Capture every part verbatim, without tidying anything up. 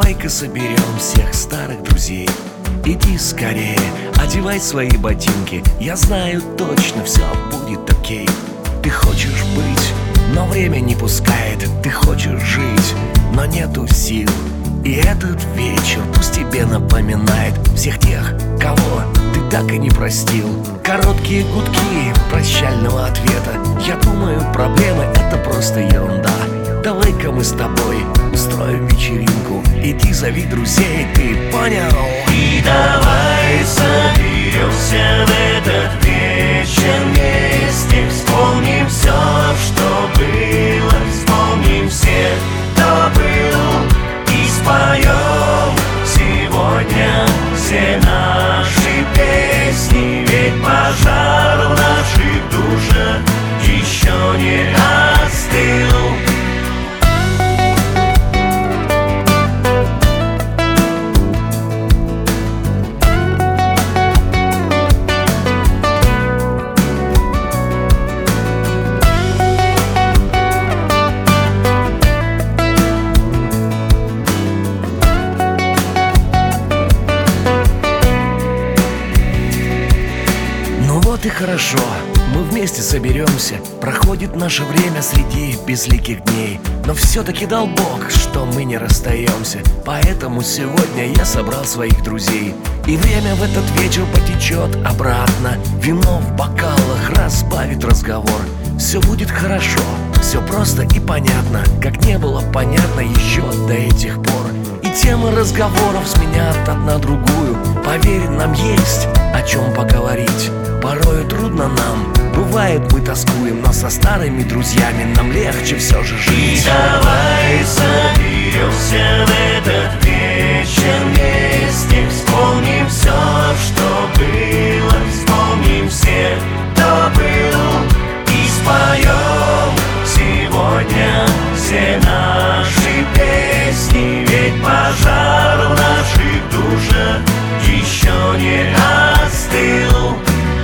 Давай-ка соберем всех старых друзей. Иди скорее, одевай свои ботинки. Я знаю точно, все будет окей. Ты хочешь быть, но время не пускает. Ты хочешь жить, но нету сил. И этот вечер пусть тебе напоминает всех тех, кого ты так и не простил. Короткие гудки прощального ответа. Я думаю, проблемы — это просто ерунда. Давай-ка мы с тобой устроим вечеринку. Иди зови друзей, ты понял? И давай соберемся в этот вечер вместе. Вспомним все, что было, вспомним всех, кто был, и споем сегодня все наши песни. Ведь пожар в наших душах еще не остыл. Вот и хорошо, мы вместе соберемся. Проходит наше время среди безликих дней. Но все-таки дал Бог, что мы не расстаемся. Поэтому сегодня я собрал своих друзей. И время в этот вечер потечет обратно. Вино в бокалах разбавит разговор. Все будет хорошо, все просто и понятно, как не было понятно еще до этих пор. И темы разговоров сменят одна другую. Поверь, нам есть о чем поговорить. Порою трудно нам, бывает мы тоскуем, но со старыми друзьями нам легче все же жить. И давай соберемся в этот вечер вместе. Вспомним все, что было, вспомним всех, кто был, и споем сегодня все наши песни. Ведь пожар в наших душах еще не остыл.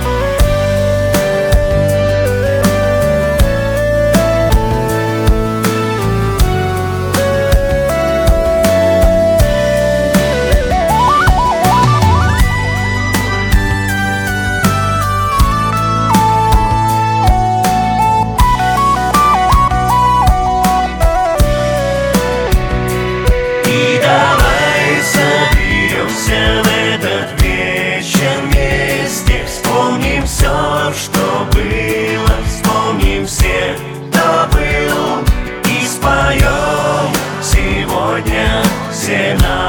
Все, что было, вспомним всех, кто был, и споем сегодня все наши.